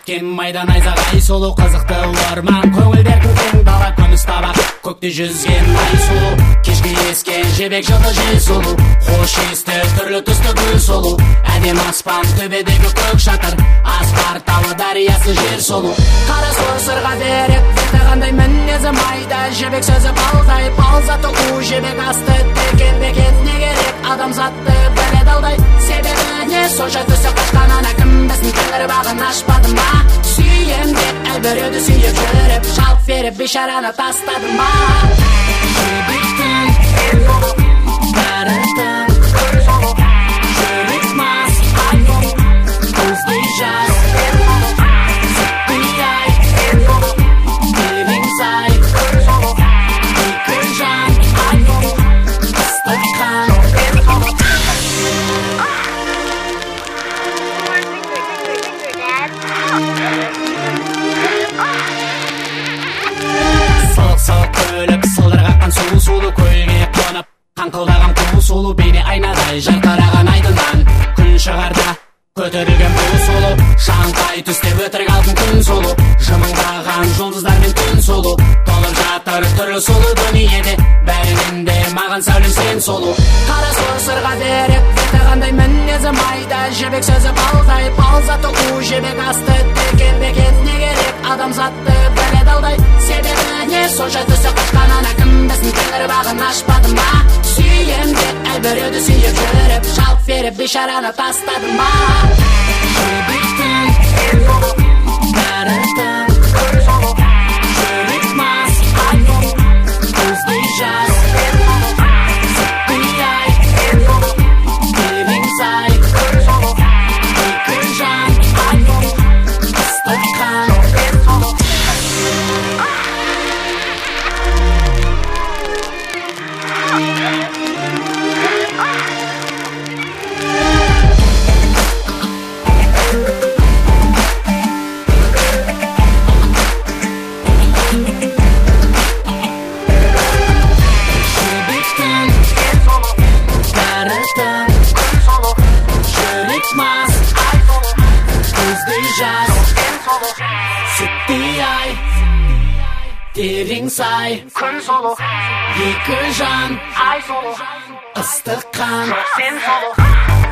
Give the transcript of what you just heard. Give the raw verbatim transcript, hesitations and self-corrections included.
біткен майдан айзағай сұлу, қызықты орман көңілдердің кең дала, күміс табақ көкте жүзген ай сұлу, кешке ескен жебек жылы жел сұлу, хош иісті түрлі түсті гүл сұлу, әдем аспан төбедегі көк шатыр, асқар тауы дариясы жер сұлу, қара сұр сырға берек беті қандай мінезі майда, жебек сөзі балдай, балзаты у жебек асты текен бекет не керек, адамзатты біледі алдай, себебі не сонша түсі қашқанан әкім біздің тәңір бағын ашпады ма, сүйем деп әлбіреуді сүйіп жүріп жалт беріп бейшараны тастады ма. Жебектің бәрі тың, жүрек мас көздей жас, сүттей ай елең сай, екі жан ыстық қан. Сылқ-сылқ күліп сылдыр қаққан сұлу-сұлу, көлге қонып қаңқылдаған қу-сұлу, бейне айнадай жарқыраған айдыннан күн шығарда көтерілген бұл сұлу, шаңқай түсте өтірік алтын күн сұлу, жымыңдаған жұлдыздармен түн сұлу, толып жатыр түрлі сұлу дүниеде, бәрінен де маған сәулем сен сұлу. Қара сұр сырға берек беті қандай мінезі майда, жебек сөзі балдай, балзаты у жебек асты текен бекет не керек, адамзатты біледі алдай, себебі не сонша түсі қашқанан әкім біздің тәңір бағын ашпады ма, сүйем деп әлбіреуді сүйіп жүріп жалт беріп бейшараны тастады ма. Жебектің бәрі тың, жүрек мас көздей жас, сүттей ай елең сай, екі жан ыстық қан. Сүттей ай терең сай, күн сұлу, екі жан ыстық қан.